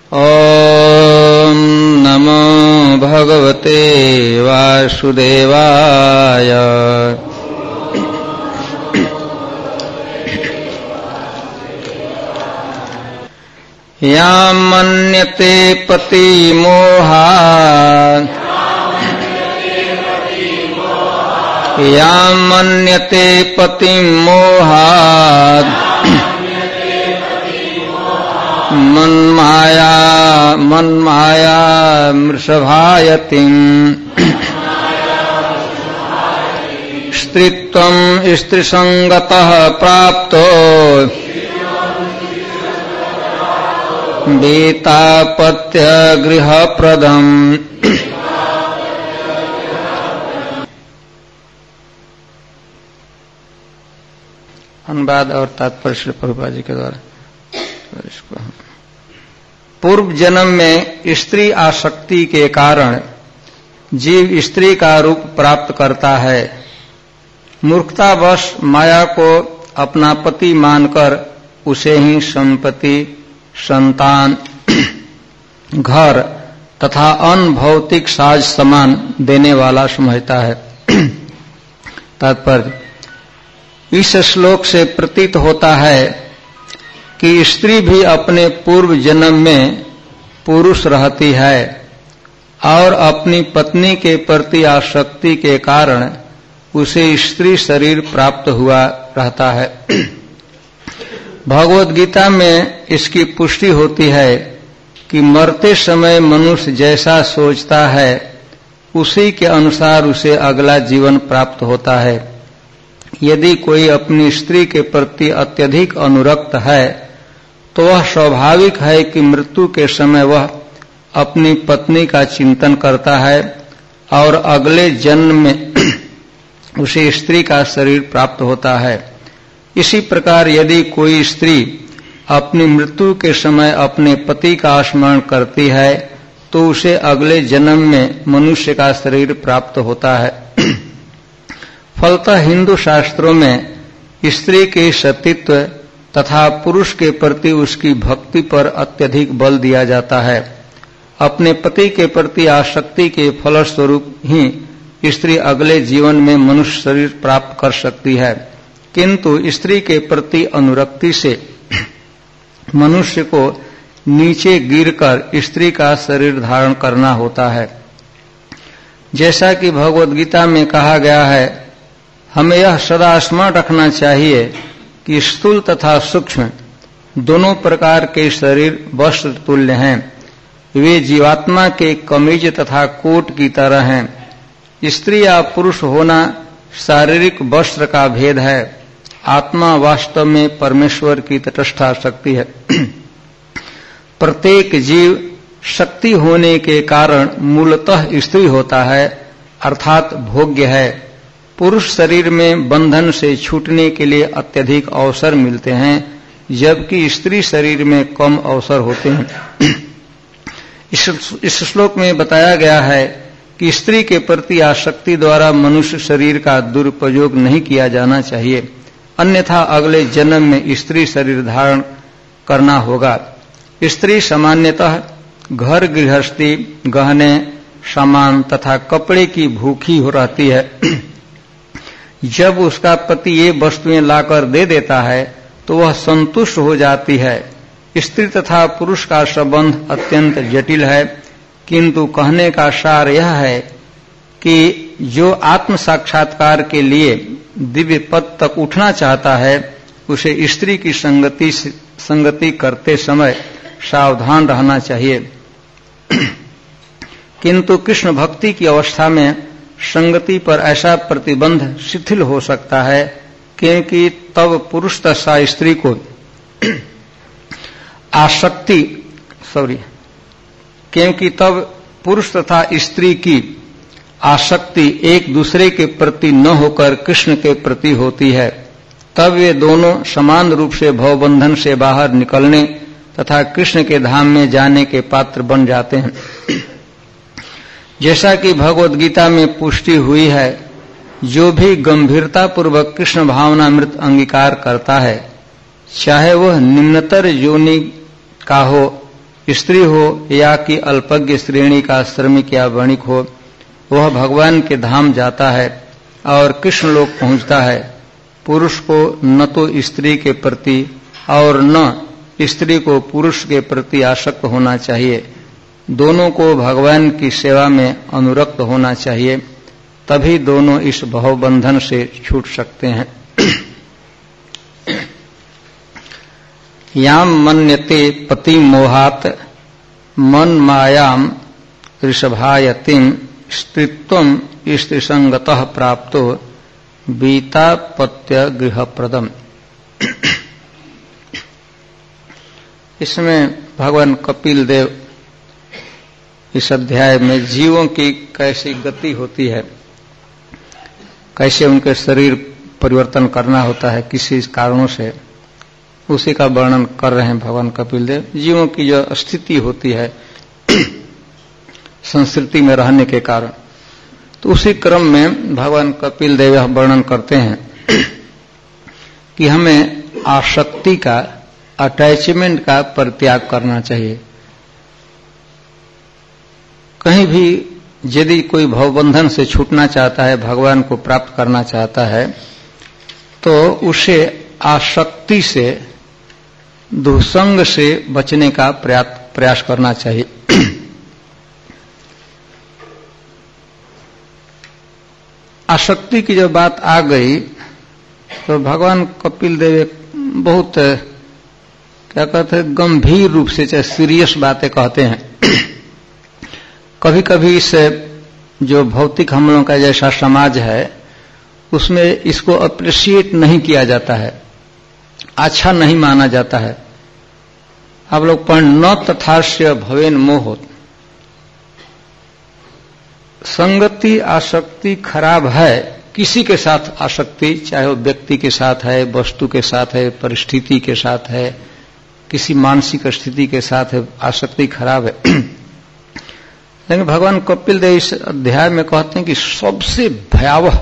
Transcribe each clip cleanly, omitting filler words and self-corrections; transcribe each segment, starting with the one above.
ॐ नमो भगवते वासुदेवाय। यां मन्यते पतिमोहात् यां मन्यते पतिमोहात् मन्माया मृषभायतिम् स्त्रीत्वं स्त्रीसंगतः प्राप्तो बीतापत्य गृहप्रदम्। अनुवाद और तात्पर्य श्री प्रभुपाद जी के द्वारा। पूर्व जन्म में स्त्री आसक्ति के कारण जीव स्त्री का रूप प्राप्त करता है। मूर्खतावश माया को अपना पति मानकर उसे ही संपत्ति, संतान, घर तथा अन्य भौतिक साज सामान देने वाला समझता है। तात्पर्य, इस श्लोक से प्रतीत होता है कि स्त्री भी अपने पूर्व जन्म में पुरुष रहती है और अपनी पत्नी के प्रति आसक्ति के कारण उसे स्त्री शरीर प्राप्त हुआ रहता है। भगवद गीता में इसकी पुष्टि होती है कि मरते समय मनुष्य जैसा सोचता है उसी के अनुसार उसे अगला जीवन प्राप्त होता है। यदि कोई अपनी स्त्री के प्रति अत्यधिक अनुरक्त है तो वह स्वाभाविक है कि मृत्यु के समय वह अपनी पत्नी का चिंतन करता है और अगले जन्म में उसे स्त्री का शरीर प्राप्त होता है। इसी प्रकार यदि कोई स्त्री अपनी मृत्यु के समय अपने पति का स्मरण करती है तो उसे अगले जन्म में मनुष्य का शरीर प्राप्त होता है। फलतः हिंदू शास्त्रों में स्त्री के सतीत्व तथा पुरुष के प्रति उसकी भक्ति पर अत्यधिक बल दिया जाता है। अपने पति के प्रति आसक्ति के फलस्वरूप ही स्त्री अगले जीवन में मनुष्य शरीर प्राप्त कर सकती है, किंतु स्त्री के प्रति अनुरक्ति से मनुष्य को नीचे गिरकर स्त्री का शरीर धारण करना होता है। जैसा कि भगवद गीता में कहा गया है, हमें यह सदा स्मरण रखना चाहिए कि स्थूल तथा सूक्ष्म दोनों प्रकार के शरीर वस्त्र तुल्य हैं। वे जीवात्मा के कमीज तथा कोट की तरह हैं। स्त्री या पुरुष होना शारीरिक वस्त्र का भेद है। आत्मा वास्तव में परमेश्वर की तटस्था शक्ति है। प्रत्येक जीव शक्ति होने के कारण मूलतः स्त्री होता है, अर्थात भोग्य है। पुरुष शरीर में बंधन से छूटने के लिए अत्यधिक अवसर मिलते हैं, जबकि स्त्री शरीर में कम अवसर होते हैं। इस श्लोक में बताया गया है कि स्त्री के प्रति आसक्ति द्वारा मनुष्य शरीर का दुरुपयोग नहीं किया जाना चाहिए, अन्यथा अगले जन्म में स्त्री शरीर धारण करना होगा। स्त्री सामान्यतः घर गृहस्थी, गहने, सामान तथा कपड़े की भूखी हो रहती है। जब उसका पति ये वस्तुएं लाकर दे देता है तो वह संतुष्ट हो जाती है। स्त्री तथा पुरुष का संबंध अत्यंत जटिल है, किंतु कहने का सार यह है कि जो आत्म साक्षात्कार के लिए दिव्य पद तक उठना चाहता है उसे स्त्री की संगति करते समय सावधान रहना चाहिए। किंतु कृष्ण भक्ति की अवस्था में संगति पर ऐसा प्रतिबंध शिथिल हो सकता है, क्योंकि तब पुरुष तथा स्त्री को क्योंकि तब पुरुष तथा स्त्री की आसक्ति एक दूसरे के प्रति न होकर कृष्ण के प्रति होती है। तब वे दोनों समान रूप से भवबंधन से बाहर निकलने तथा कृष्ण के धाम में जाने के पात्र बन जाते हैं। जैसा कि भगवद गीता में पुष्टि हुई है, जो भी गंभीरता पूर्वक कृष्ण भावनामृत अंगीकार करता है, चाहे वह निम्नतर योनि का हो स्त्री हो या कि अल्पज्ञ श्रेणी का श्रमिक या वणिक हो, वह भगवान के धाम जाता है और कृष्ण लोक पहुंचता है। पुरुष को न तो स्त्री के प्रति और न स्त्री को पुरुष के प्रति आसक्त होना चाहिए। दोनों को भगवान की सेवा में अनुरक्त होना चाहिए, तभी दोनों इस भवबंधन से छूट सकते हैं। याम मन्यते पति मोहात मन मायाम ऋषभायतिम स्त्रीत्वम स्त्रीसंगतः प्राप्तो बीतापत्य गृहप्रदम। इसमें भगवान कपिल देव इस अध्याय में जीवों की कैसी गति होती है, कैसे उनके शरीर परिवर्तन करना होता है किसी कारणों से, उसी का वर्णन कर रहे हैं भगवान कपिल देव। जीवों की जो स्थिति होती है संस्कृति में रहने के कारण, तो उसी क्रम में भगवान कपिल देव यह वर्णन करते हैं कि हमें आसक्ति का, अटैचमेंट का परित्याग करना चाहिए। कहीं भी यदि कोई भवबंधन से छूटना चाहता है, भगवान को प्राप्त करना चाहता है, तो उसे आसक्ति से, दुसंग से बचने का प्रयास करना चाहिए। आसक्ति की जब बात आ गई तो भगवान कपिल देव एक बहुत क्या कहते हैं, गंभीर रूप से, चाहे सीरियस बातें कहते हैं। कभी कभी इस जो भौतिक हमलों का जैसा समाज है उसमें इसको अप्रिशिएट नहीं किया जाता है, अच्छा नहीं माना जाता है। आप लोग पढ़, न तथास्य भवेन मोह। संगति आसक्ति खराब है, किसी के साथ आसक्ति, चाहे वो व्यक्ति के साथ है, वस्तु के साथ है, परिस्थिति के साथ है, किसी मानसिक स्थिति के साथ है, आसक्ति खराब है। लेकिन भगवान कपिल देव इस अध्याय में कहते हैं कि सबसे भयावह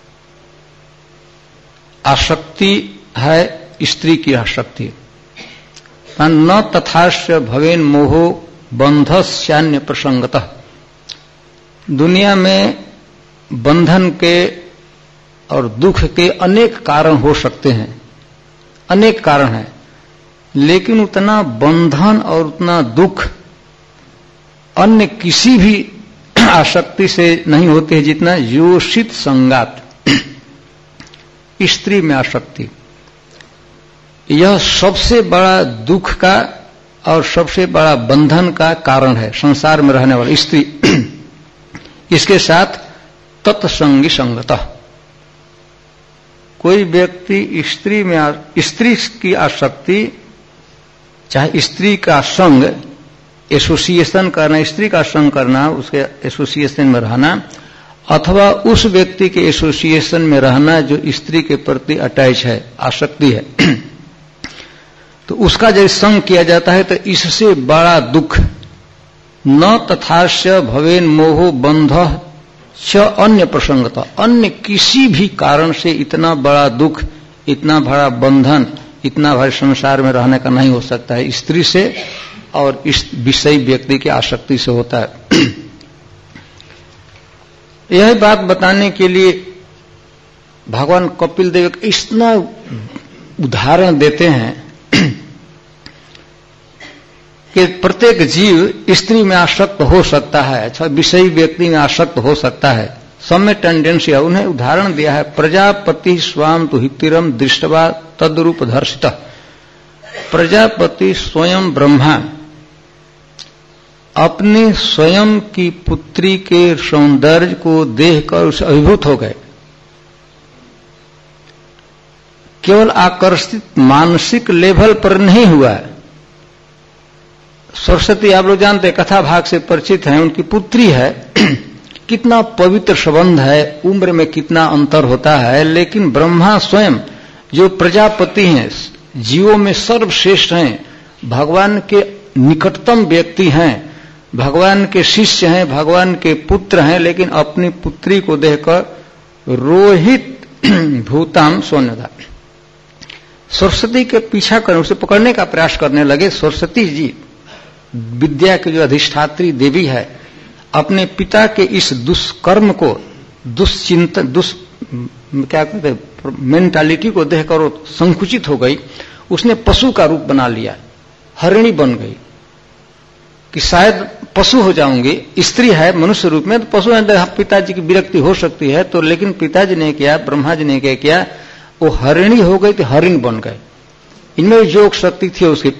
आसक्ति है स्त्री की आसक्ति। न तथास्य भवेन मोहो बंधस्यान्य प्रसंगतः। दुनिया में बंधन के और दुख के अनेक कारण हो सकते हैं, अनेक कारण हैं, लेकिन उतना बंधन और उतना दुख अन्य किसी भी आसक्ति से नहीं होते हैं जितना योषित संगात, स्त्री में आसक्ति। यह सबसे बड़ा दुख का और सबसे बड़ा बंधन का कारण है संसार में रहने वाली स्त्री। इसके साथ तत्संगी संगतः। कोई व्यक्ति स्त्री की आसक्ति, चाहे स्त्री का संग, एसोसिएशन करना, स्त्री का संग करना, उसके एसोसिएशन में रहना, अथवा उस व्यक्ति के एसोसिएशन में रहना जो स्त्री के प्रति अटैच है, आसक्ति है, तो उसका जब संग किया जाता है तो इससे बड़ा दुख न तथास्य भवेन मोहो बंध च अन्य प्रसंगता। अन्य किसी भी कारण से इतना बड़ा दुख, इतना बड़ा बंधन, इतना बड़े संसार में रहने का नहीं हो सकता है, स्त्री से और इस विषय व्यक्ति की आसक्ति से होता है। यह बात बताने के लिए भगवान कपिल देव इतना उदाहरण देते हैं कि प्रत्येक जीव स्त्री में आसक्त हो सकता है, अच्छा विषयी व्यक्ति में आसक्त हो सकता है, सब में टेंडेंसी है। उन्हें उदाहरण दिया है, प्रजापति स्वाम तु हितिरम दृष्टवा तद्रूप धर्षित। प्रजापति स्वयं ब्रह्मा अपने स्वयं की पुत्री के सौंदर्य को देखकर उसे अभिभूत हो गए। केवल आकर्षित मानसिक लेवल पर नहीं हुआ। सरस्वती आप लोग जानते हैं, कथा भाग से परिचित हैं, उनकी पुत्री है, कितना पवित्र संबंध है, उम्र में कितना अंतर होता है, लेकिन ब्रह्मा स्वयं जो प्रजापति हैं, जीवों में सर्वश्रेष्ठ हैं, भगवान के निकटतम व्यक्ति हैं, भगवान के शिष्य हैं, भगवान के पुत्र हैं, लेकिन अपनी पुत्री को देखकर रोहित भूताम सोन्यदा, सरस्वती के पीछा करने, उसे पकड़ने का प्रयास करने लगे। सरस्वती जी विद्या की जो अधिष्ठात्री देवी है, अपने पिता के इस दुष्कर्म को, दुष्चिंतन, क्या कहते हैं, मेंटालिटी को देखकर वो संकुचित हो गई। उसने पशु का रूप बना लिया, हरिणी बन गई कि शायद पशु हो जाऊंगी। स्त्री है मनुष्य रूप में, तो पशु है, पिताजी की विरक्ति हो सकती है। तो लेकिन पिताजी ने किया, ब्रह्मा जी ने क्या किया, वो हरिणी हो गई तो हरिण बन गए। इनमें योग शक्ति थी उसकी।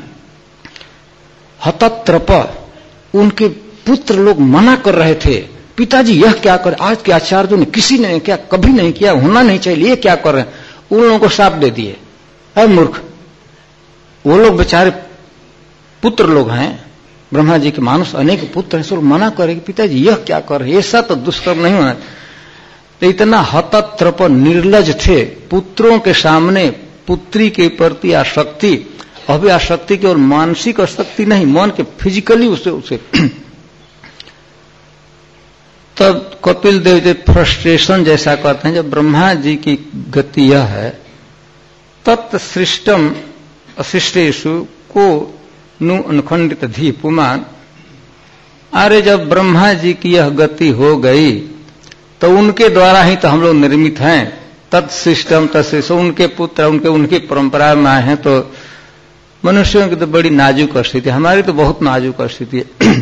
हतत्रप, उनके पुत्र लोग मना कर रहे थे, पिताजी यह क्या कर, आज के आचार्यों ने किसी ने क्या कभी नहीं किया, होना नहीं चाहिए, ये क्या कर रहे हैं। उन लोगों को शाप दे दिए, अरे मूर्ख। वो लोग बेचारे पुत्र लोग हैं, ब्रह्मा जी के मानुष अनेक पुत्र हैं, सब मना करे कि पिताजी यह क्या कर रहे, ऐसा तो दुष्कर्म नहीं होना। तो इतना हतत्रप निर्लज थे, पुत्रों के सामने पुत्री के प्रति आसक्ति, अभी आसक्ति केवल मानसिक आसक्ति नहीं, मन के फिजिकली उसे तब कपिल देव जी फ्रस्ट्रेशन जैसा कहते हैं, जब ब्रह्मा जी की गति यह है, तत्सृष्टम अशिष्टेषु को नु अनुखंडित धी पुमान। अरे जब ब्रह्मा जी की यह गति हो गई तो उनके द्वारा ही तो हम लोग निर्मित हैं। तत्सिस्टम तत्सिष्ट, उनके पुत्र उनकी परंपरा में आए हैं। तो मनुष्यों की तो बड़ी नाजुक स्थिति, हमारी तो बहुत नाजुक स्थिति है।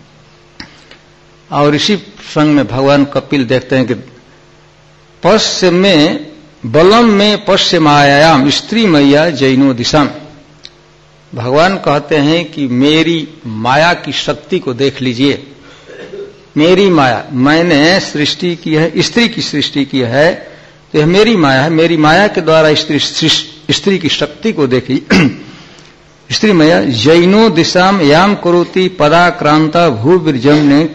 और इसी संग में भगवान कपिल देखते हैं कि पश्य में बलम में पश्य मायायाम स्त्री मैया जैनो दिशम। भगवान कहते हैं कि मेरी माया की शक्ति को देख लीजिए। मेरी माया, मैंने सृष्टि की है, स्त्री की सृष्टि की है, तो यह मेरी माया है। मेरी माया के द्वारा स्त्री की शक्ति को देखी। स्त्री मैया जैनो दिशाम याम करोति पदाक्रांता भूविर्जम ने।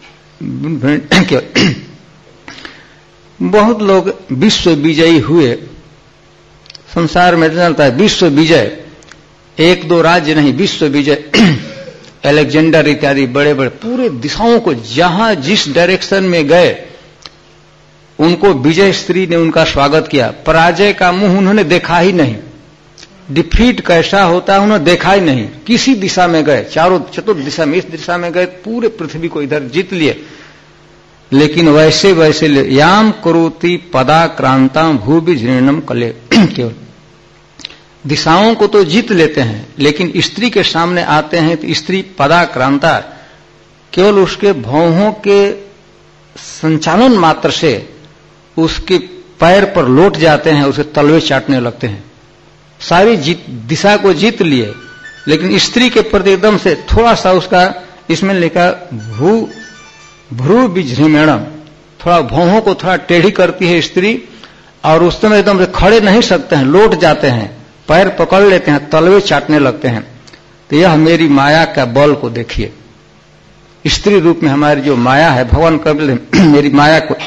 बहुत लोग विश्व विजयी हुए, संसार में चलता है विश्व विजय, एक दो राज्य नहीं, विश्व विजय। अलेक्जेंडर इत्यादि बड़े बड़े पूरे दिशाओं को जहां जिस डायरेक्शन में गए उनको विजय स्त्री ने उनका स्वागत किया। पराजय का मुंह उन्होंने देखा ही नहीं, डिफीट कैसा होता है उन्होंने देखा ही नहीं। किसी दिशा में गए, चारों चतुर्थ दिशा में, इस दिशा में गए, पूरे पृथ्वी को इधर जीत लिए। लेकिन वैसे वैसे याम करोति पदाक्रांता भूविजृणम कले। केवल दिशाओं को तो जीत लेते हैं, लेकिन स्त्री के सामने आते हैं तो स्त्री पदाक्रांता, केवल उसके भौहों के संचालन मात्र से उसके पैर पर लौट जाते हैं, उसे तलवे चाटने लगते हैं। सारी दिशा को जीत लिए, लेकिन स्त्री के प्रति एकदम से थोड़ा सा उसका, इसमें लिखा भ्रू विजृंभणम, थोड़ा भौहों को थोड़ा टेढ़ी करती है स्त्री, और उस समय एकदम से खड़े नहीं सकते हैं, लौट जाते हैं, पैर पकड़ लेते हैं, तलवे चाटने लगते हैं। तो यह मेरी माया का बल को देखिए। स्त्री रूप में हमारी जो माया है, भगवान कपिल मेरी माया को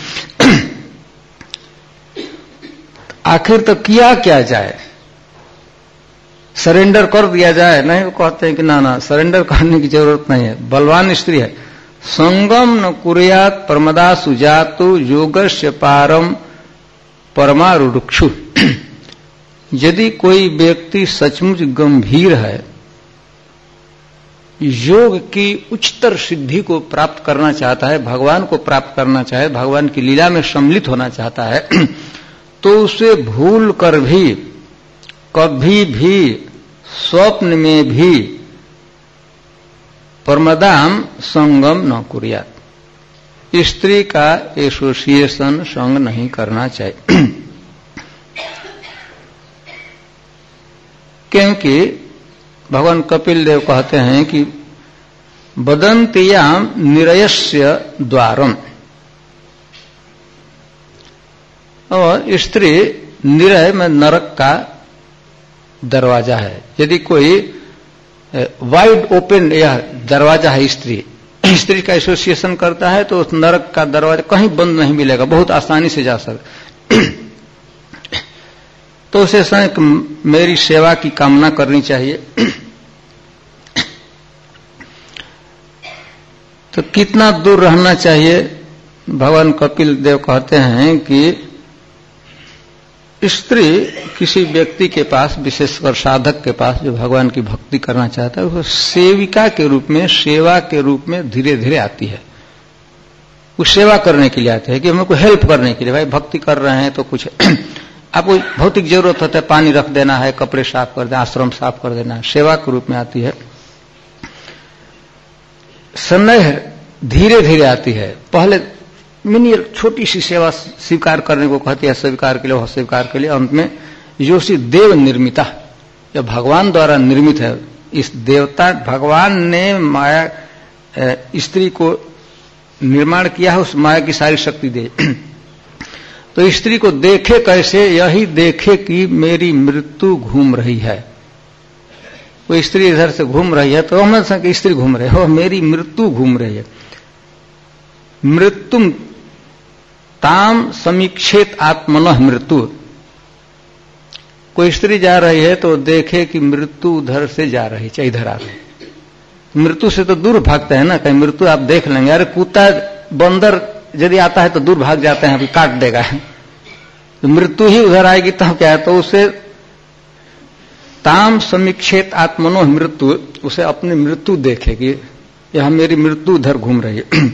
आखिर तो किया क्या जाए, सरेंडर कर दिया जाए? नहीं, वो कहते हैं कि ना सरेंडर करने की जरूरत नहीं है, बलवान स्त्री है। संगम न कुर्यात परमदा सुजातु योगस्य पारम परमारुक्षु। यदि कोई व्यक्ति सचमुच गंभीर है, योग की उच्चतर सिद्धि को प्राप्त करना चाहता है, भगवान को प्राप्त करना चाहे, भगवान की लीला में सम्मिलित होना चाहता है, तो उसे भूल कर भी कभी भी स्वप्न में भी परमदाम संगम न कुर्यात, स्त्री का एसोसिएशन संग नहीं करना चाहिए। क्योंकि भगवान कपिल देव कहते हैं कि वदन्तियाम निरयस्य द्वारम, और स्त्री निरय में नरक का दरवाजा है। यदि कोई वाइड ओपन यह दरवाजा है, स्त्री का एसोसिएशन करता है, तो उस नरक का दरवाजा कहीं बंद नहीं मिलेगा, बहुत आसानी से जा सकता। तो उसे मेरी सेवा की कामना करनी चाहिए। तो कितना दूर रहना चाहिए? भगवान कपिल देव कहते हैं कि स्त्री किसी व्यक्ति के पास, विशेषकर साधक के पास जो भगवान की भक्ति करना चाहता है, वो सेविका के रूप में, सेवा के रूप में धीरे धीरे आती है। वो सेवा करने के लिए आते हैं कि हमको हेल्प करने के लिए, भाई भक्ति कर रहे हैं तो कुछ आपको भौतिक जरूरत होता है, पानी रख देना है, कपड़े साफ कर देना, आश्रम साफ कर देना, सेवा के रूप में आती है। स्नेह धीरे धीरे आती है। पहले मिनी छोटी सी सेवा स्वीकार करने को कहती है, स्वीकार के लिए, वह स्वीकार के लिए। अंत में जो सी देव निर्मिता, जो भगवान द्वारा निर्मित है, इस देवता भगवान ने माया स्त्री को निर्माण किया है, उस माया की सारी शक्ति दे। तो स्त्री को देखे कैसे? यही देखे कि मेरी मृत्यु घूम रही है। वो स्त्री इधर से घूम रही है तो हम कि स्त्री घूम रही है, मेरी मृत्यु घूम रही है। मृत्युम ताम समीक्षेत आत्मनः मृत्यु। कोई स्त्री जा रही है तो देखे कि मृत्यु उधर से जा रही है, इधर आ रही। मृत्यु से तो दूर भागते हैं ना, कहीं मृत्यु आप देख लेंगे। अरे कुत्ता बंदर यदि आता है तो दूर भाग जाते हैं, अभी काट देगा। तो मृत्यु ही उधर आएगी तब क्या है? तो उसे ताम समीक्षेत आत्मनो मृत्यु, उसे अपनी मृत्यु देखेगी, यह मेरी मृत्यु उधर घूम रही है।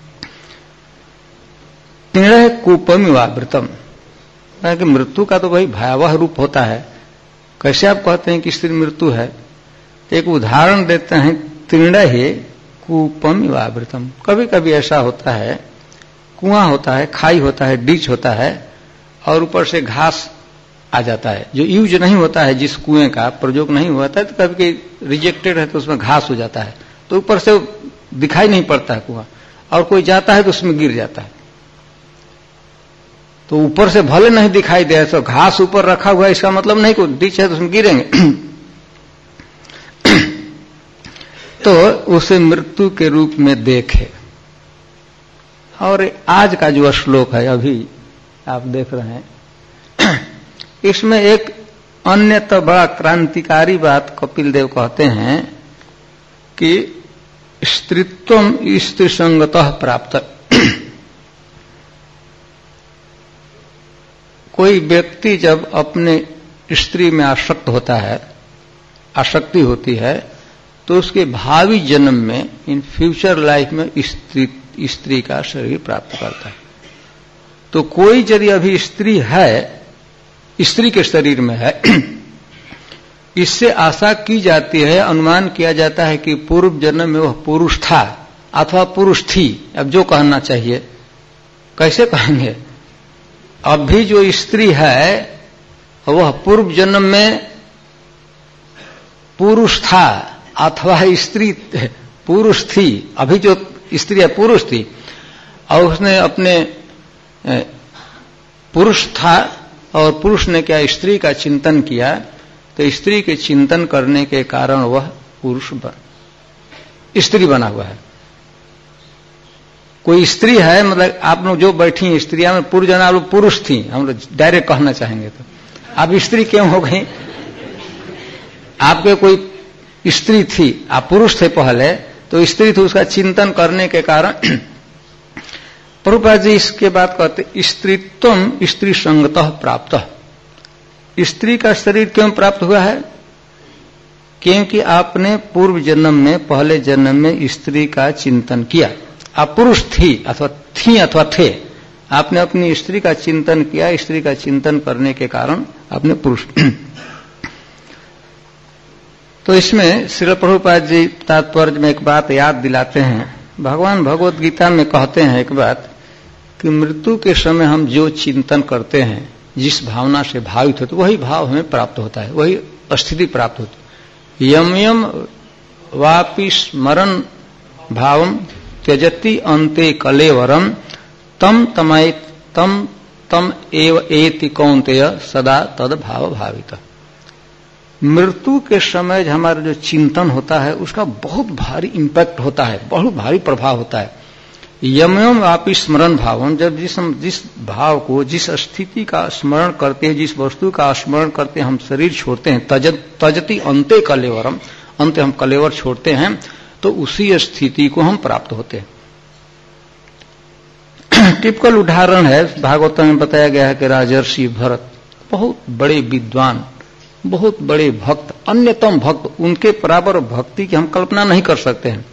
तीर्ण कूपमिवावृतम, कि मृत्यु का तो वही भयावह रूप होता है। कैसे आप कहते हैं कि स्त्री मृत्यु है? एक उदाहरण देते हैं, तीर्ण कूपमिवावृतम। कभी कभी ऐसा होता है, कुआं होता है, खाई होता है, डीच होता है, और ऊपर से घास आ जाता है जो यूज नहीं होता है, जिस कुएं का प्रयोग नहीं होता है, तो कभी रिजेक्टेड है तो उसमें घास हो जाता है, तो ऊपर से दिखाई नहीं पड़ता है कुआं, और कोई जाता है तो उसमें गिर जाता है। तो ऊपर से भले नहीं दिखाई दे, तो घास ऊपर रखा हुआ है, इसका मतलब नहीं कि डीच है तो उसमें गिरेंगे। तो उसे मृत्यु के रूप में देखे। और आज का जो श्लोक है, अभी आप देख रहे हैं, इसमें एक अन्य तो बड़ा क्रांतिकारी बात कपिल देव कहते हैं कि स्त्रीत्वम स्त्री संगतः प्राप्त। कोई व्यक्ति जब अपने स्त्री में आसक्त होता है, आसक्ति होती है, तो उसके भावी जन्म में, इन फ्यूचर लाइफ में स्त्री का शरीर प्राप्त करता है। तो कोई यदि अभी स्त्री है, स्त्री के शरीर में है, इससे आशा की जाती है, अनुमान किया जाता है कि पूर्व जन्म में वह पुरुष था अथवा पुरुष थी। अब जो कहना चाहिए, कैसे कहेंगे? अभी जो स्त्री है वह पूर्व जन्म में पुरुष था अथवा स्त्री पुरुष थी। अभी जो स्त्री है पुरुष थी, और उसने अपने पुरुष था, और पुरुष ने क्या स्त्री का चिंतन किया, तो स्त्री के चिंतन करने के कारण वह स्त्री बना हुआ है। कोई स्त्री है, मतलब आप लोग जो बैठी हैं स्त्रियां में, पूर्व जन्म आप लोग पुरुष थी, हम लोग डायरेक्ट कहना चाहेंगे, तो आप स्त्री क्यों हो गई? आपके कोई स्त्री थी, आप पुरुष थे पहले, तो स्त्री थी, उसका चिंतन करने के कारण प्रभुपाद जी इसके बाद कहते, स्त्रीत्वम स्त्री संगतः प्राप्त। स्त्री का शरीर क्यों प्राप्त हुआ है? क्योंकि आपने पूर्व जन्म में, पहले जन्म में स्त्री का चिंतन किया। आप पुरुष थी अथवा थे, आपने अपनी स्त्री का चिंतन किया, स्त्री का चिंतन करने के कारण आपने पुरुष। तो इसमें श्रील प्रभुपाद जी तात्पर्य में एक बात याद दिलाते हैं। भगवान भगवत गीता में कहते हैं एक बात, कि मृत्यु के समय हम जो चिंतन करते हैं, जिस भावना से भावित होते, वही भाव हमें प्राप्त होता है, वही स्थिति प्राप्त होती है। यम यम वापि स्मरण भावम त्यजति अन्ते कलेवरम तम तम एव एति कौन्तेय सदा तद भाव भावित। मृत्यु के समय हमारा जो चिंतन होता है, उसका बहुत भारी इंपैक्ट होता है, बहुत भारी प्रभाव होता है। यमयम वापि स्मरण भावम, जब जिस भाव को, जिस स्थिति का स्मरण करते हैं, जिस वस्तु का स्मरण करते हैं, हम शरीर छोड़ते हैं, तजति अंते कलेवरम, अंत हम कलेवर छोड़ते हैं, तो उसी स्थिति को हम प्राप्त होते हैं। टिपिकल उदाहरण है, भागवत में बताया गया है कि राजर्षि भरत बहुत बड़े विद्वान, बहुत बड़े भक्त, अन्यतम भक्त, उनके बराबर भक्ति की हम कल्पना नहीं कर सकते हैं।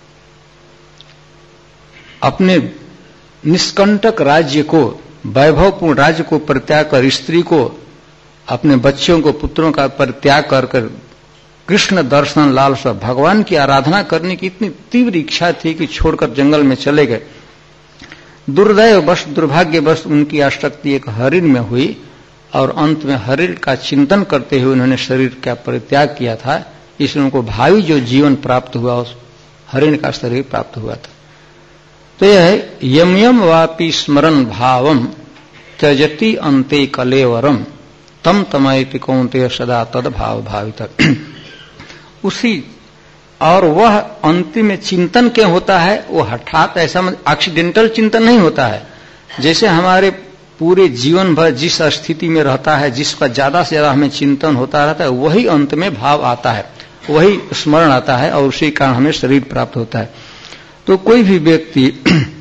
अपने निष्कंटक राज्य को, वैभवपूर्ण राज्य को परित्याग कर, स्त्री को, अपने बच्चों को, पुत्रों का परित्याग कर कृष्ण दर्शन लालसा, भगवान की आराधना करने की इतनी तीव्र इच्छा थी कि छोड़कर जंगल में चले गए। दुर्दैववश, दुर्भाग्यवश उनकी आसक्ति एक हरिण में हुई और अंत में हरिण का चिंतन करते हुए उन्होंने शरीर का परित्याग किया था। इसलिए उनको भावी जो जीवन प्राप्त हुआ उस हरिण का शरीर प्राप्त हुआ था। तो यह है यम यम वापि स्मरण भावम त्यजति अंते कलेवरम तम तमयति कौन्तेय सदा तद भाव भावित। उसी और वह अंतिम में चिंतन क्या होता है, वो हठात ऐसा एक्सीडेंटल चिंतन नहीं होता है। जैसे हमारे पूरे जीवन भर जिस स्थिति में रहता है, जिसका ज्यादा से ज्यादा हमें चिंतन होता रहता है, वही अंत में भाव आता है, वही स्मरण आता है और उसी कारण हमें शरीर प्राप्त होता है। तो कोई भी व्यक्ति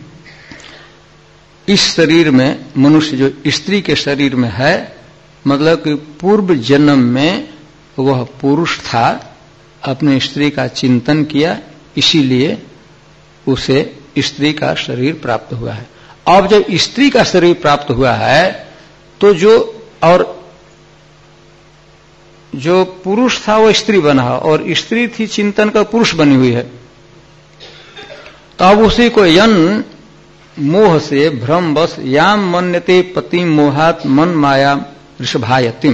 इस शरीर में, मनुष्य जो स्त्री के शरीर में है, मतलब कि पूर्व जन्म में वह पुरुष था, अपने स्त्री का चिंतन किया, इसीलिए उसे स्त्री का शरीर प्राप्त हुआ है। अब जब स्त्री का शरीर प्राप्त हुआ है तो जो पुरुष था वो स्त्री बना और स्त्री थी चिंतन का पुरुष बनी हुई है। तो अब उसी को यन मोह से भ्रमवश याम मन्यते पति मोहात मन माया ऋषभायतिम,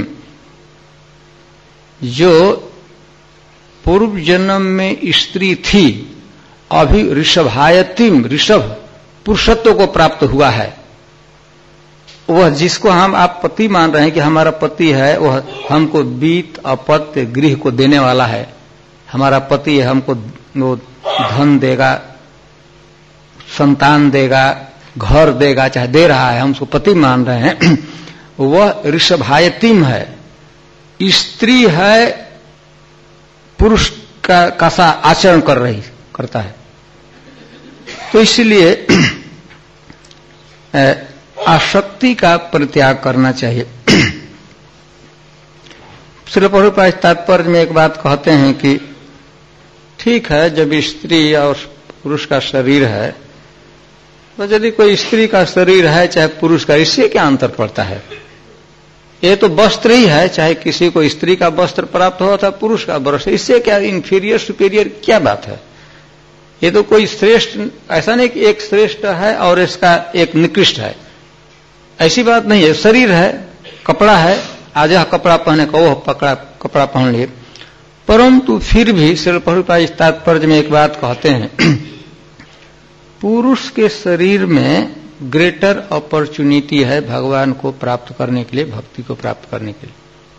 जो पूर्व जन्म में स्त्री थी अभी ऋषभायतिम, ऋषभ पुरुषत्व को प्राप्त हुआ है। वह जिसको आप पति मान रहे हैं कि हमारा पति है, वह हमको बीत अपत्य गृह को देने वाला है, हमारा पति है, हमको वो धन देगा, संतान देगा, घर देगा, चाहे दे रहा है, हम उसको पति मान रहे हैं, वह ऋषभायतिम है। स्त्री है पुरुष का सा आचरण करता है। तो इसलिए आसक्ति का परित्याग करना चाहिए। श्रील प्रभुपाद तात्पर्य में एक बात कहते हैं कि ठीक है, जब स्त्री और पुरुष का शरीर है, तो यदि कोई स्त्री का शरीर है चाहे पुरुष का, इससे क्या अंतर पड़ता है? ये तो वस्त्र ही है, चाहे किसी को स्त्री का वस्त्र प्राप्त हो अथवा पुरुष का वस्त्र, इससे क्या इंफीरियर सुपीरियर क्या बात है? ये तो कोई श्रेष्ठ, ऐसा नहीं कि एक श्रेष्ठ है और इसका एक निकृष्ट है, ऐसी बात नहीं है। शरीर है, कपड़ा है, आज यह कपड़ा पहने का वो कपड़ा पहन लिए, परंतु फिर भी श्रील प्रभुपाद इस तात्पर्य में एक बात कहते हैं, पुरुष के शरीर में ग्रेटर अपॉर्चुनिटी है भगवान को प्राप्त करने के लिए, भक्ति को प्राप्त करने के लिए।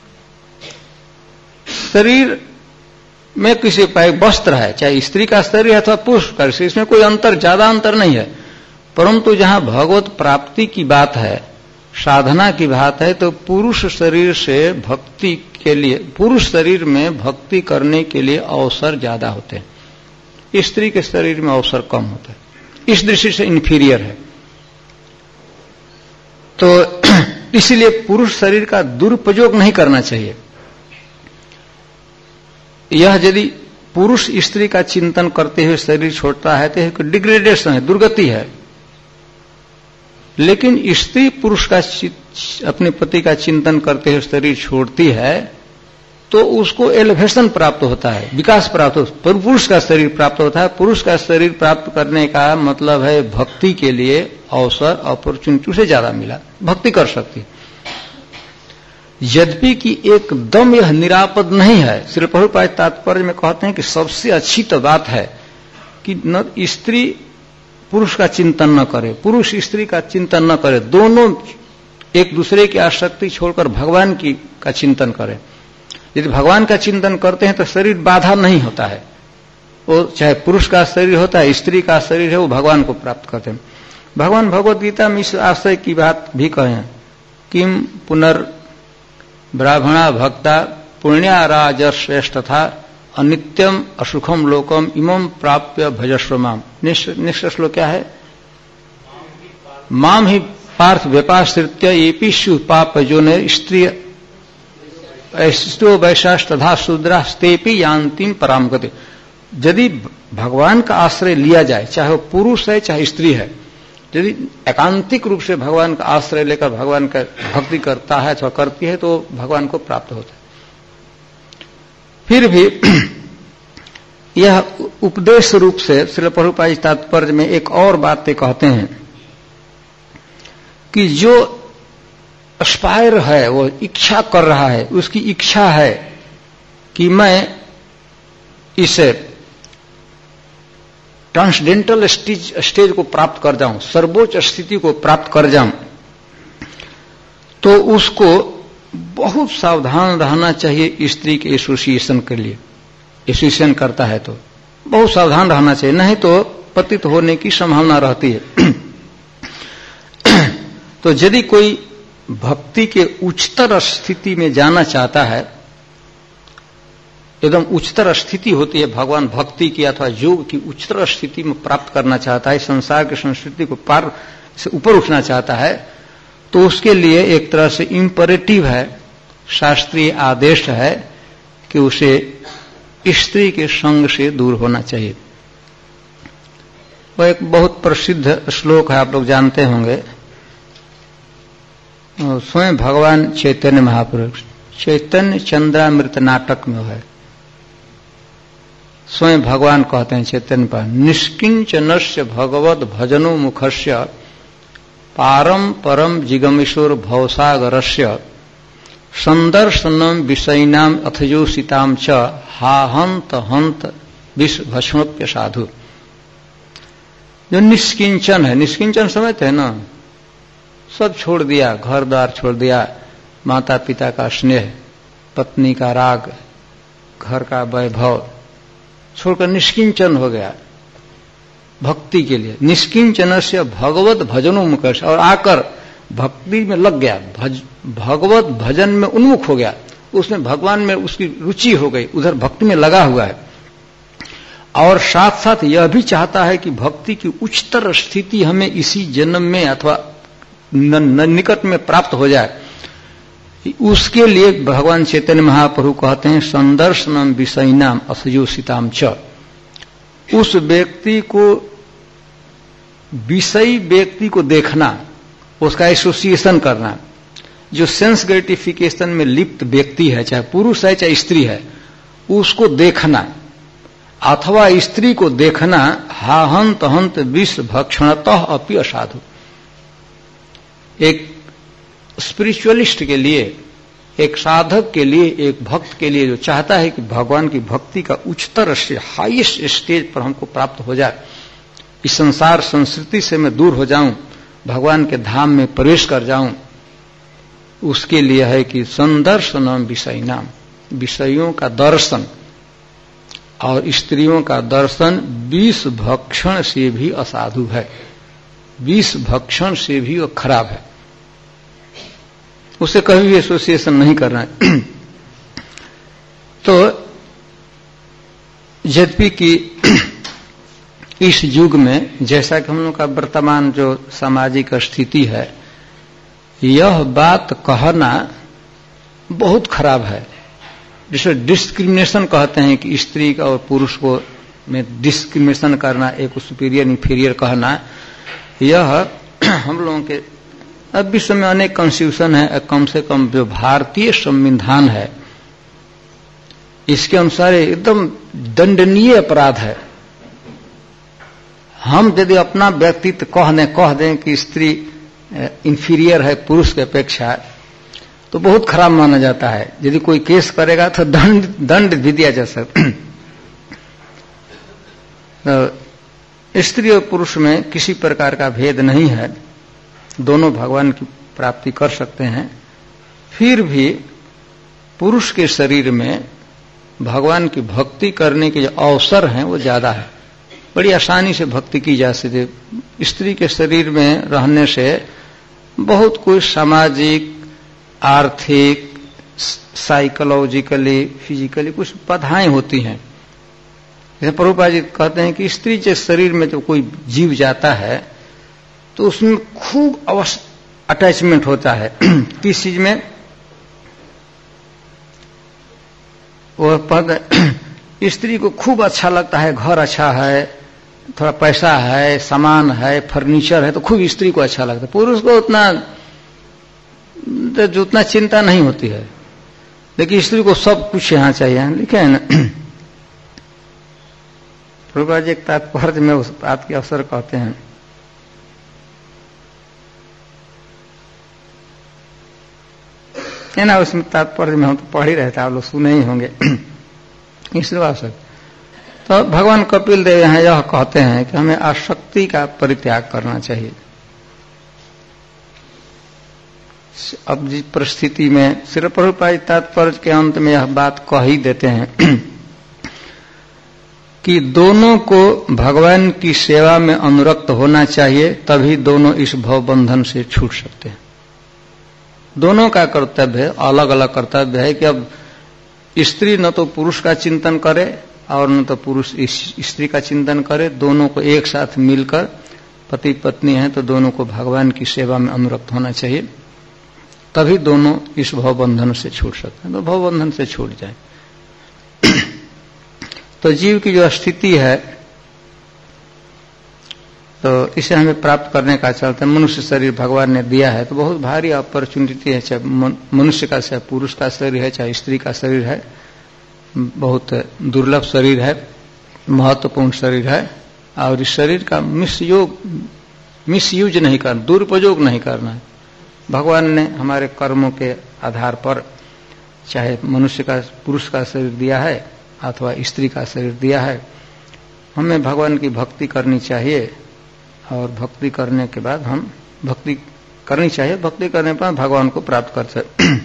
शरीर में किसी का एक वस्त्र है, चाहे स्त्री का शरीर है अथवा पुरुष का, इसमें कोई अंतर, ज्यादा अंतर नहीं है। परंतु जहां भगवत प्राप्ति की बात है, साधना की बात है, तो पुरुष शरीर से भक्ति के लिए, पुरुष शरीर में भक्ति करने के लिए अवसर ज्यादा होते हैं, स्त्री के शरीर में अवसर कम होता है, इस दृष्टि से इंफीरियर है। तो इसलिए पुरुष शरीर का दुरुपयोग नहीं करना चाहिए। यह यदि पुरुष स्त्री का चिंतन करते हुए शरीर छोड़ता है तो एक डिग्रेडेशन है, दुर्गति है। लेकिन स्त्री पुरुष का अपने पति का चिंतन करते हुए शरीर छोड़ती है तो उसको एलिवेशन प्राप्त होता है, विकास प्राप्त होता है, पुरुष का शरीर प्राप्त होता है। पुरुष का शरीर प्राप्त करने का मतलब है भक्ति के लिए अवसर, अपॉर्चुनिटी से ज्यादा मिला, भक्ति कर सकती। यद्यपि कि एकदम यह निरापद नहीं है। श्री प्रभुपाद तात्पर्य में कहते हैं कि सबसे अच्छी तो बात है कि न स्त्री पुरुष का चिंतन न करे, पुरुष स्त्री का चिंतन न करे, दोनों एक दूसरे की आसक्ति छोड़कर भगवान का चिंतन करें। यदि भगवान का चिंतन करते हैं तो शरीर बाधा नहीं होता है, वो चाहे पुरुष का शरीर होता है, स्त्री का शरीर है, वो भगवान को प्राप्त करते हैं। भगवान भगवत गीता में इस आशय की बात भी कहें, किम पुनर्ब्राह्मणा भक्ता पुण्या राजश्रेष्ठ था अनित्यम असुखम लोकम इमं प्राप्य भजस्व माम। निश्चय श्लोक क्या है? माम ही पार्थ व्यपाश्रित्य एपी स्यु पाप जो ने स्त्री ऐस्तो वैशास तथा शूद्रास्तेपि यान्तिम पराम गति। यदि भगवान का आश्रय लिया जाए, चाहे वो पुरुष है चाहे स्त्री है, यदि एकांतिक रूप से भगवान का आश्रय लेकर भगवान का भक्ति करता है अथवा करती है तो भगवान को प्राप्त होता है। फिर भी यह उपदेश रूप से श्रील प्रभुपाद जी तात्पर्य में एक और बात कहते हैं कि जो एस्पायर है, वो इच्छा कर रहा है, उसकी इच्छा है कि मैं इसे ट्रांसडेंटल स्टेज को प्राप्त कर जाऊं, सर्वोच्च स्थिति को प्राप्त कर जाऊं, तो उसको बहुत सावधान रहना चाहिए। स्त्री के एसोसिएशन के लिए एसोसिएशन करता है तो बहुत सावधान रहना चाहिए, नहीं तो पतित होने की संभावना रहती है। तो यदि कोई भक्ति के उच्चतर स्थिति में जाना चाहता है, एकदम उच्चतर स्थिति होती है भगवान भक्ति की अथवा योग की उच्चतर स्थिति में प्राप्त करना चाहता है, संसार की संस्कृति को पार से ऊपर उठना चाहता है, तो उसके लिए एक तरह से इंपरेटिव है, शास्त्रीय आदेश है कि उसे स्त्री के संग से दूर होना चाहिए। वह एक बहुत प्रसिद्ध श्लोक है, आप लोग जानते होंगे, स्वयं भगवान चैतन्य महापुरुष चैतन्य चंद्रामृत नाटक में है, स्वयं भगवान कहते हैं चैतन्य पर, निष्किंचनस्य भगवद भजनो मुखस्य पारम परम जिगमेश्वर भवसागरस्य संदर्शनम विषयिनाम अथयोसिताम च हाहंत हंत विश्वभस्मप्य साधु। जो निष्किंचन है, निष्किंचन समझते हैं ना, सब छोड़ दिया, घर द्वार छोड़ दिया, माता पिता का स्नेह, पत्नी का राग, घर का वैभव छोड़कर निष्किंचन हो गया भक्ति के लिए। निष्किंचन से भगवत भजनो मुखर्ष, और आकर भक्ति में लग गया, भगवत भजन में उन्मुख हो गया, उसमें भगवान में उसकी रुचि हो गई, उधर भक्ति में लगा हुआ है, और साथ साथ यह भी चाहता है कि भक्ति की उच्चतर स्थिति हमें इसी जन्म में अथवा निकट में प्राप्त हो जाए। उसके लिए भगवान चैतन्य महाप्रभु कहते हैं संदर्शनम विषयिनाम अथयोसिताम च। उस व्यक्ति को, विषयी व्यक्ति को देखना, उसका एसोसिएशन करना, जो सेंस ग्रेटिफिकेशन में लिप्त व्यक्ति है, चाहे पुरुष है चाहे स्त्री है, उसको देखना अथवा स्त्री को देखना हाहंत हंत विष भक्षणतः अपि असाधु। एक स्पिरिचुअलिस्ट के लिए, एक साधक के लिए, एक भक्त के लिए जो चाहता है कि भगवान की भक्ति का उच्चतर से हाईएस्ट स्टेज पर हमको प्राप्त हो जाए, इस संसार संस्कृति से मैं दूर हो जाऊं, भगवान के धाम में प्रवेश कर जाऊं, उसके लिए है कि संदर्शनम विषयिनाम, विषयों का दर्शन और स्त्रियों का दर्शन विष भक्षण से भी असाधु है, विष भक्षण से भी वो खराब है, उसे कभी भी एसोसिएशन नहीं करना है। तो यद्यपि कि इस युग में, जैसा कि हम लोग का वर्तमान जो सामाजिक स्थिति है, यह बात कहना बहुत खराब है, जिसे डिस्क्रिमिनेशन कहते हैं कि स्त्री और पुरुष को में डिस्क्रिमिनेशन करना, एक सुपीरियर इंफीरियर कहना, यह हम लोगों के अब विश्व में अनेक कॉन्स्टिट्यूशन है, कम से कम जो भारतीय संविधान है इसके अनुसार एकदम दंडनीय अपराध है। हम यदि अपना व्यक्तित्व कह दें कि स्त्री इंफीरियर है पुरुष की अपेक्षा, तो बहुत खराब माना जाता है। यदि कोई केस करेगा तो दंड भी दिया जा सकता। तो स्त्री और पुरुष में किसी प्रकार का भेद नहीं है, दोनों भगवान की प्राप्ति कर सकते हैं। फिर भी पुरुष के शरीर में भगवान की भक्ति करने के जो अवसर हैं वो ज्यादा है, बड़ी आसानी से भक्ति की जा सकती। स्त्री के शरीर में रहने से बहुत कुछ सामाजिक, आर्थिक, साइकोलॉजिकली, फिजिकली कुछ बाधाएं होती हैं। जैसे प्रभुपाद जी कहते हैं कि स्त्री के शरीर में जो कोई जीव जाता है तो उसमें खूब अटैचमेंट होता है किस चीज में, वो पद स्त्री को खूब अच्छा लगता है, घर अच्छा है, थोड़ा पैसा है, सामान है, फर्नीचर है, तो खूब स्त्री को अच्छा लगता है। पुरुष को उतना चिंता नहीं होती है, लेकिन स्त्री को सब कुछ यहाँ चाहिए। लिखे है ना प्रभुपाद जी एक तात्पर्य में उस बात के अवसर कहते हैं, है ना, उसमें तात्पर्य में हम तो पढ़ ही रहे थे, आप लोग सुने ही होंगे इसलिए आवश्यक। तो भगवान कपिल देव यहाँ यह कहते हैं कि हमें आसक्ति का परित्याग करना चाहिए। अब जिस परिस्थिति में श्री प्रभुपाद तात्पर्य के अंत में यह बात कह ही देते हैं कि दोनों को भगवान की सेवा में अनुरक्त होना चाहिए, तभी दोनों इस भव बंधन से छूट सकते हैं। दोनों का कर्तव्य है, अलग अलग कर्तव्य है कि अब स्त्री न तो पुरुष का चिंतन करे और न तो पुरुष स्त्री का चिंतन करे, दोनों को एक साथ मिलकर, पति पत्नी है तो दोनों को भगवान की सेवा में अनुरक्त होना चाहिए, तभी दोनों इस भवबंधन से छूट सकते हैं। तो भवबंधन से छूट जाए तो जीव की जो स्थिति है तो इसे हमें प्राप्त करने का चलते मनुष्य शरीर भगवान ने दिया है, तो बहुत भारी अपॉर्चुनिटी है, चाहे मनुष्य का, चाहे पुरुष का शरीर है, चाहे स्त्री का शरीर है, बहुत दुर्लभ शरीर है, महत्वपूर्ण शरीर है, और इस शरीर का मिसयूज नहीं करना, दुरुपयोग नहीं करना है। भगवान ने हमारे कर्मों के आधार पर चाहे मनुष्य का, पुरुष का शरीर दिया है अथवा स्त्री का शरीर दिया है, हमें भगवान की भक्ति करनी चाहिए, और भक्ति करने के बाद हम भक्ति करनी चाहिए, भक्ति करने पर भगवान को प्राप्त कर सकते।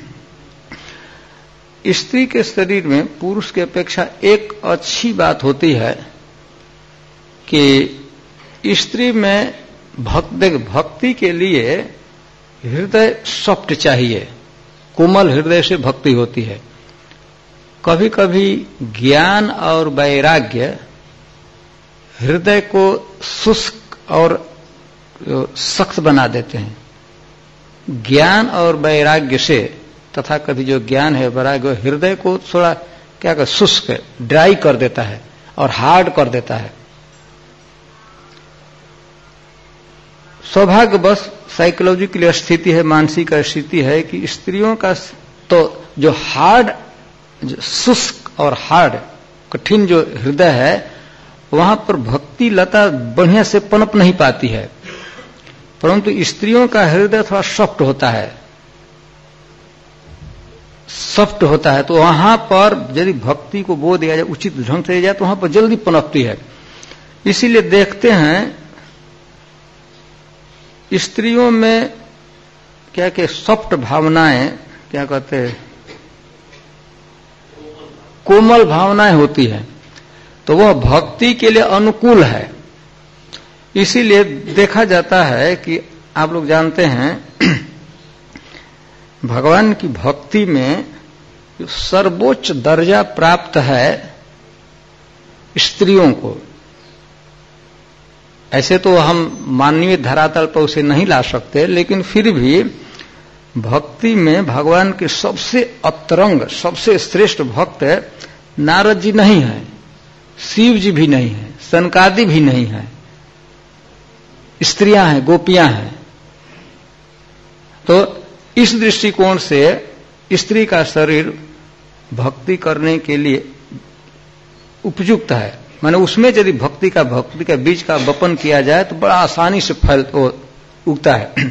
स्त्री के शरीर में पुरुष की अपेक्षा एक अच्छी बात होती है कि स्त्री में भक्ति के लिए हृदय सॉफ्ट चाहिए, कोमल हृदय से भक्ति होती है। कभी कभी ज्ञान और वैराग्य हृदय को शुष्क और सख्त बना देते हैं। ज्ञान और वैराग्य से, तथा कभी जो ज्ञान है वैराग्य हृदय को थोड़ा क्या कर शुष्क ड्राई कर देता है और हार्ड कर देता है। सौभाग्यवश साइकोलॉजिकल स्थिति है, मानसिक स्थिति है कि स्त्रियों का तो जो हार्ड, जो शुष्क और हार्ड कठिन जो हृदय है, वहां पर भक्ति लता बढ़िया से पनप नहीं पाती है, परंतु स्त्रियों का हृदय थोड़ा सॉफ्ट होता है, सॉफ्ट होता है, तो वहां पर यदि भक्ति को बो दिया जाए, उचित ढंग से दिया जाए, तो वहां पर जल्दी पनपती है। इसीलिए देखते हैं स्त्रियों में क्या क्या सॉफ्ट भावनाएं, क्या कहते हैं, कोमल भावनाएं होती है, तो वह भक्ति के लिए अनुकूल है। इसीलिए देखा जाता है कि आप लोग जानते हैं भगवान की भक्ति में सर्वोच्च दर्जा प्राप्त है स्त्रियों को। ऐसे तो हम मानवीय धरातल पर उसे नहीं ला सकते, लेकिन फिर भी भक्ति में भगवान के सबसे अतरंग, सबसे श्रेष्ठ भक्त नारद जी नहीं है, शिव जी भी नहीं है, सनकादि भी नहीं है, स्त्रियां हैं, गोपियां हैं। तो इस दृष्टिकोण से स्त्री का शरीर भक्ति करने के लिए उपयुक्त है। माने उसमें यदि भक्ति का बीज का वपन किया जाए तो बड़ा आसानी से फल उगता है।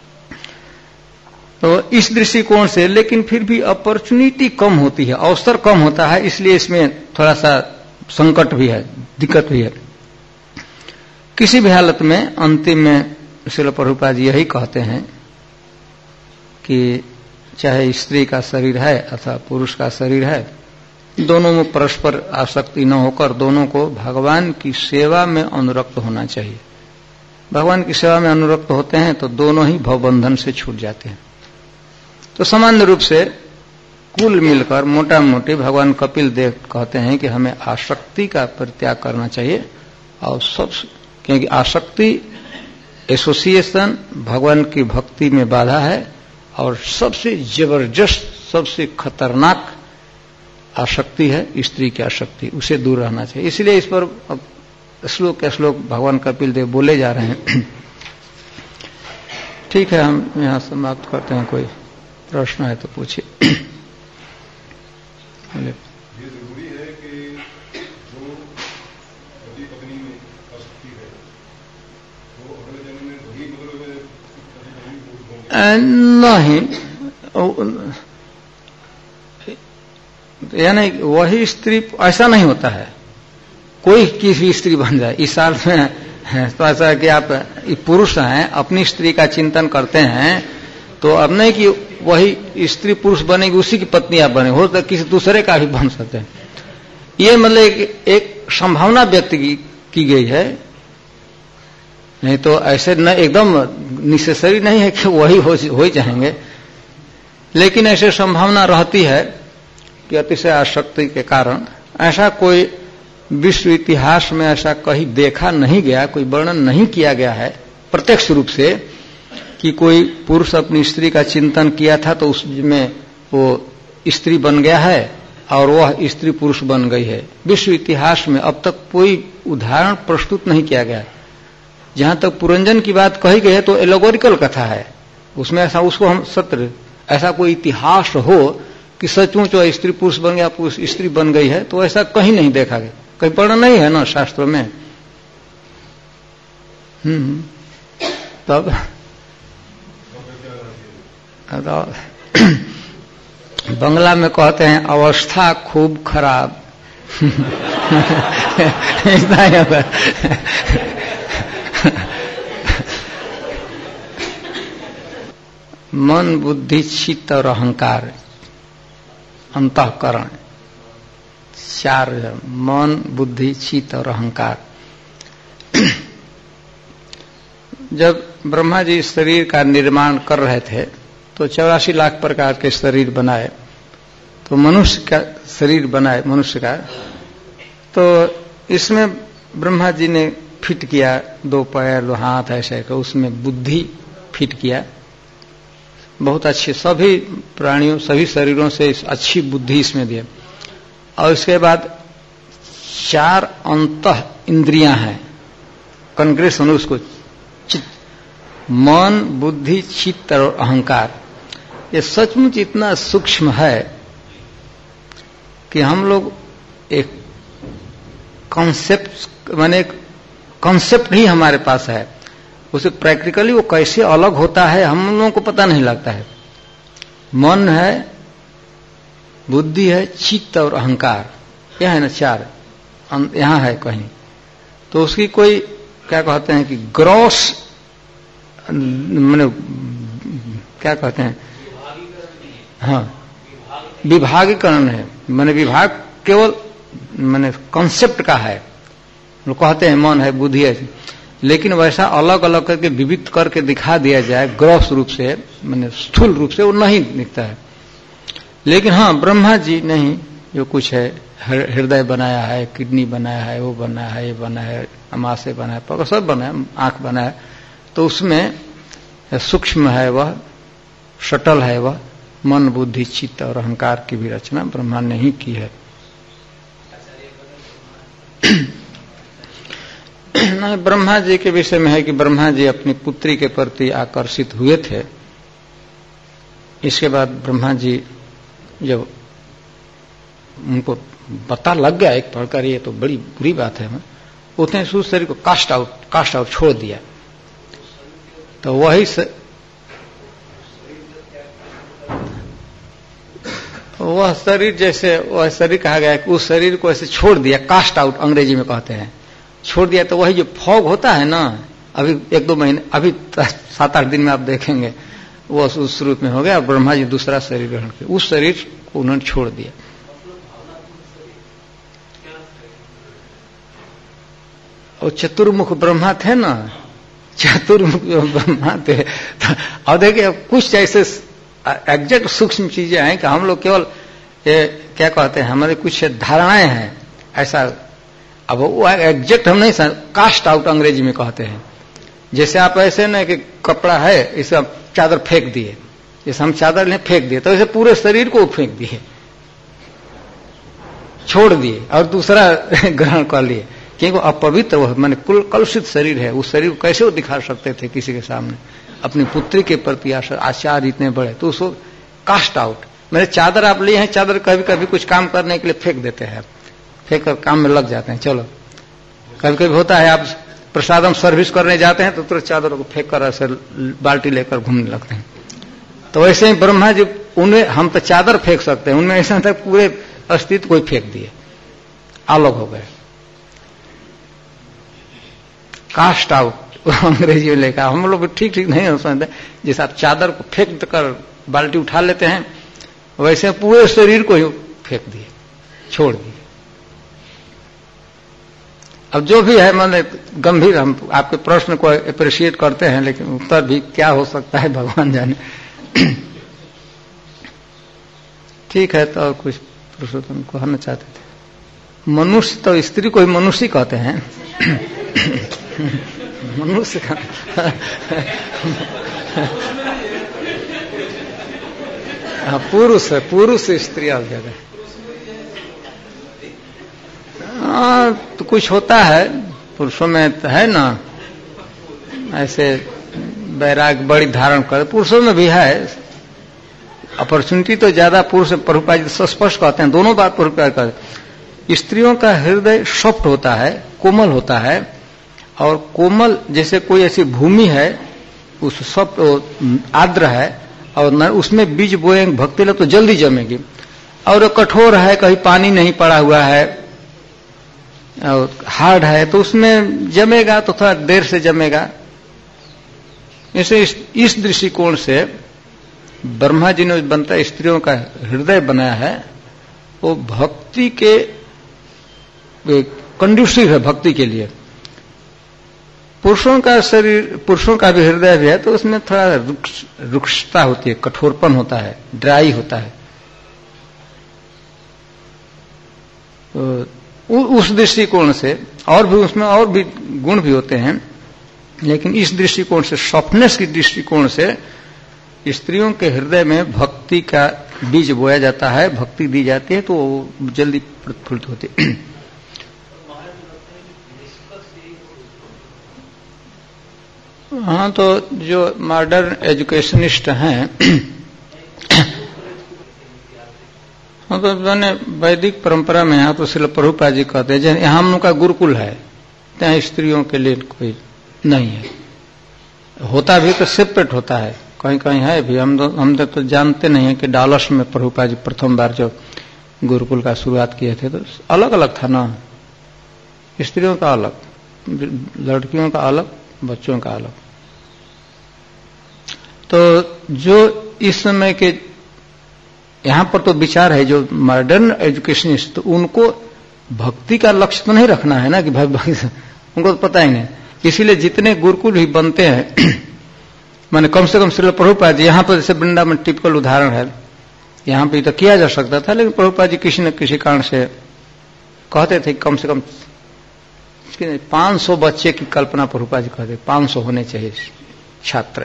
तो इस दृष्टिकोण से, लेकिन फिर भी अपॉर्चुनिटी कम होती है, अवसर कम होता है, इसलिए इसमें थोड़ा सा संकट भी है, दिक्कत भी है। किसी भी हालत में अंतिम में श्रील प्रभुपाद जी यही कहते हैं कि चाहे स्त्री का शरीर है अथवा पुरुष का शरीर है, दोनों में परस्पर आसक्ति न होकर दोनों को भगवान की सेवा में अनुरक्त होना चाहिए। भगवान की सेवा में अनुरक्त होते हैं तो दोनों ही भवबंधन से छूट जाते हैं। तो सामान्य रूप से कुल मिलकर मोटा मोटी भगवान कपिल देव कहते हैं कि हमें आसक्ति का परित्याग करना चाहिए, और सब, क्योंकि आसक्ति एसोसिएशन भगवान की भक्ति में बाधा है और सबसे जबरदस्त, सबसे खतरनाक आसक्ति है स्त्री की आसक्ति, उसे दूर रहना चाहिए। इसलिए इस पर अब श्लोक के श्लोक भगवान कपिल देव बोले जा रहे हैं। ठीक है, हम यहाँ समाप्त करते हैं। कोई प्रश्न है तो पूछिए। ये जरूरी है कि जो पति पत्नी में आसक्ति है वो अगले जन्म में वही नहीं, यानी वही स्त्री, ऐसा नहीं होता है कोई किसी स्त्री बन जाए। इस साल में तो ऐसा है कि आप पुरुष हैं, अपनी स्त्री का चिंतन करते हैं, तो अब नहीं कि वही स्त्री पुरुष बनेगी उसी की पत्नी आप बने, हो तो किसी दूसरे का भी बन सकते हैं। ये मतलब एक संभावना व्यक्त की गई है, नहीं तो ऐसे न एकदम नेसेसरी नहीं है कि वही हो ही जाएंगे, लेकिन ऐसे संभावना रहती है कि अतिशय आसक्ति के कारण। ऐसा कोई विश्व इतिहास में ऐसा कहीं देखा नहीं गया, कोई वर्णन नहीं किया गया है प्रत्यक्ष रूप से कि कोई पुरुष अपनी स्त्री का चिंतन किया था तो उसमें वो स्त्री बन गया है और वह स्त्री पुरुष बन गई है। विश्व इतिहास में अब तक कोई उदाहरण प्रस्तुत नहीं किया गया। जहां तक पुरंजन की बात कही गई है तो एलोगोरिकल कथा है, उसमें ऐसा उसको हम सत्र ऐसा कोई इतिहास हो कि सचमुच स्त्री पुरुष बन गया, पुरुष स्त्री बन गई है, तो ऐसा कहीं नहीं देखा गया, कहीं पढ़ा नहीं है ना शास्त्रों में। तब बंगला में कहते हैं अवस्था खूब खराब। इतना ही होगा। मन बुद्धि चित्त और अहंकार अंतःकरण, चार मन बुद्धि चित्त और अहंकार। जब ब्रह्मा जी शरीर का निर्माण कर रहे थे तो 84 लाख प्रकार के शरीर बनाए, तो मनुष्य का शरीर बनाए मनुष्य का, तो इसमें ब्रह्मा जी ने फिट किया 2 पैर 2 हाथ ऐसे का, उसमें बुद्धि फिट किया। बहुत अच्छे सभी प्राणियों सभी शरीरों से अच्छी बुद्धि इसमें दिए। और इसके बाद 4 अंतः इंद्रियां हैं, कॉन्ग्रेशन उसको मन बुद्धि चित्त और अहंकार। ये सचमुच इतना सूक्ष्म है कि हम लोग एक कॉन्सेप्ट माने कॉन्सेप्ट ही हमारे पास है, उसे प्रैक्टिकली वो कैसे अलग होता है हम लोगों को पता नहीं लगता है। मन है, बुद्धि है, चित्त और अहंकार, यह है ना 4 यहां है कहीं, तो उसकी कोई क्या कहते हैं कि ग्रॉस माने क्या कहते हैं, हाँ विभागीकरण है, माने विभाग केवल माने कॉन्सेप्ट का है। लोग कहते हैं मन है बुद्धि है, लेकिन वैसा अलग अलग करके विविध करके दिखा दिया जाए ग्रॉस रूप से माने स्थूल रूप से वो नहीं दिखता है। लेकिन हाँ ब्रह्मा जी नहीं, जो कुछ है हृदय बनाया है, किडनी बनाया है, वो बनाया है, ये बनाया है, अमाशय बनाया है, पग सब बनाया, आंख बनाया है, तो उसमें सूक्ष्म है वह, सटल है वह, मन बुद्धि चित्त और अहंकार की भी रचना ब्रह्मा ने ही की है। नहीं, ब्रह्मा जी के विषय में है कि ब्रह्मा जी अपनी पुत्री के प्रति आकर्षित हुए थे। इसके बाद ब्रह्मा जी जब उनको पता लग गया एक पढ़कर ये तो बड़ी बुरी बात है, उतने उस शरीर को कास्ट आउट छोड़ दिया। तो वही वह शरीर जैसे वह शरीर कहा गया कि उस शरीर को ऐसे छोड़ दिया, कास्ट आउट अंग्रेजी में कहते हैं, छोड़ दिया। तो वही जो फॉग होता है ना, अभी 1-2 महीने, अभी 7-8 दिन में आप देखेंगे वो उस रूप में हो गया। ब्रह्मा जी दूसरा शरीर ग्रहण किया, उस शरीर को उन्होंने छोड़ दिया। और चतुर्मुख ब्रह्मा थे ना, चतुर्मुख ब्रह्मा थे। और देखिए कुछ ऐसे एग्जैक्ट सूक्ष्म चीजें हैं कि हम लोग केवल ये क्या कहते हैं, हमारे कुछ धारणाएं हैं ऐसा। अब वो एग्जैक्ट हम नहीं, कास्ट आउट अंग्रेजी में कहते हैं, जैसे आप ऐसे ना कि कपड़ा है इसे आप चादर फेंक दिए, जैसे हम चादर ने फेंक दिए तो ऐसे पूरे शरीर को फेंक दिए, छोड़ दिए और दूसरा ग्रहण कर लिए, क्योंकि अपवित्र वो माने कुल कलुषित शरीर है। उस शरीर को कैसे वो दिखा सकते थे किसी के सामने? अपनी पुत्री के प्रति आचार इतने बड़े, तो उसको कास्ट आउट। मेरे चादर आप लिए हैं, चादर कभी कभी कुछ काम करने के लिए फेंक देते हैं, फेंक कर काम में लग जाते हैं। चलो कभी कभी होता है आप प्रसादम सर्विस करने जाते हैं तो तुरंत चादरों को फेंक कर ऐसे बाल्टी लेकर घूमने लगते हैं। तो वैसे ही ब्रह्मा जी, उन्हें हम तो चादर फेंक सकते हैं, उनमें ऐसा था पूरे अस्तित्व को फेंक दिए, अलग हो गए, कास्ट आउट अंग्रेजी में लिखा। हम लोग ठीक नहीं हो सकते, जैसे आप चादर को फेंक कर बाल्टी उठा लेते हैं वैसे पूरे शरीर को ही फेंक दिए, छोड़ दिए। अब जो भी है मैंने गंभीर, हम आपके प्रश्न को अप्रिशिएट करते हैं, लेकिन उत्तर भी क्या हो सकता है भगवान जाने। ठीक है, तो और कुछ पुरुषोत्तम को कहना चाहते थे? मनुष्य तो स्त्री को ही मनुष्य कहते हैं। मनुष्य का पुरुष है, पुरुष स्त्री आ गया। तो कुछ होता है पुरुषों में है ना, ऐसे वैराग बड़ी धारण कर, पुरुषों में भी है। अपॉर्चुनिटी तो ज्यादा पुरुष, प्रभुपाद जी स्पष्ट कहते हैं, दोनों बात प्रभुपाद कहते हैं। स्त्रियों का हृदय सॉफ्ट होता है, कोमल होता है, और कोमल जैसे कोई ऐसी भूमि है उस सॉफ्ट आर्द्र है, और उसमें बीज बोएंगे भक्ति लग तो जल्दी जमेगी। और कठोर है, कहीं पानी नहीं पड़ा हुआ है और हार्ड है, तो उसमें जमेगा तो थोड़ा देर से जमेगा। इसे इस दृष्टिकोण से ब्रह्मा जी ने बनता स्त्रियों का हृदय बनाया है, वो भक्ति के कंड्यूसिव है, भक्ति के लिए। पुरुषों का शरीर, पुरुषों का भी हृदय भी है, तो उसमें थोड़ा रुक्षता होती है, कठोरपन होता है, ड्राई होता है। तो उस दृष्टिकोण से और भी उसमें और भी गुण भी होते हैं, लेकिन इस दृष्टिकोण से, सॉफ्टनेस की दृष्टिकोण से स्त्रियों के हृदय में भक्ति का बीज बोया जाता है, भक्ति दी जाती है, तो वो जल्दी प्रफुल्लित होती है। हाँ, तो जो मॉडर्न एजुकेशनिस्ट हैं, हाँ, तो मैंने वैदिक परंपरा में यहाँ तो श्रील प्रभुपाद जी कहते हैं यहाँ हम लोग का गुरुकुल है, ત્યાં स्त्रियों के लिए कोई नहीं है। होता भी तो सेपरेट होता है, कहीं कहीं है भी। हम तो जानते नहीं है कि डालस में प्रभुपाद जी प्रथम बार जो गुरुकुल का शुरुआत किए थे तो अलग अलग था ना, स्त्रियों का अलग, लड़कियों का अलग, बच्चों का अलग। तो जो इस समय के यहां पर तो विचार है, जो मॉडर्न एजुकेशनिस्ट, तो उनको भक्ति का लक्ष्य तो नहीं रखना है ना कि भक्ति, उनको तो पता ही नहीं। इसीलिए जितने गुरुकुल भी बनते हैं, माने कम से कम श्रील प्रभुपाद जी, यहां पर जैसे वृंदावन टिपिकल उदाहरण है, यहां पर तो किया जा सकता था, लेकिन प्रभुपाद जी किसी न किसी कारण से कहते थे कम से कम 500 बच्चे की कल्पना प्रभुपाद जी कहते, 500 होने चाहिए छात्र।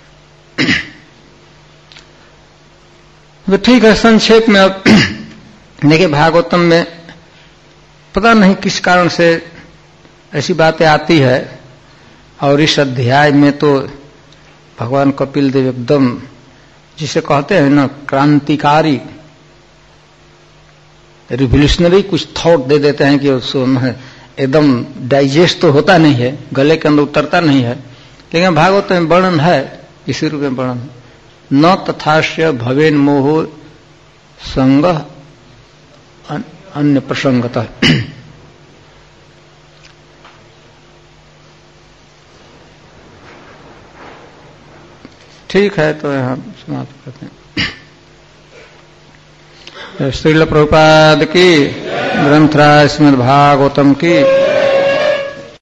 तो ठीक है, संक्षेप में अब देखिए भागवतम में पता नहीं किस कारण से ऐसी बातें आती है, और इस अध्याय में तो भगवान कपिल देव एकदम जिसे कहते हैं ना क्रांतिकारी, रिवोल्यूशनरी कुछ थॉट दे देते हैं कि उसको एकदम डाइजेस्ट तो होता नहीं है, गले के अंदर उतरता नहीं है, लेकिन भागवत में वर्णन है, इसी रूप में वर्णन है। न तथास्य भवेन मोह संग अन्य प्रसंगतः। ठीक है, तो यहां समाप्त करते हैं। श्रील प्रभुपाद की, ग्रंथराज श्रीमद् भागवतम की।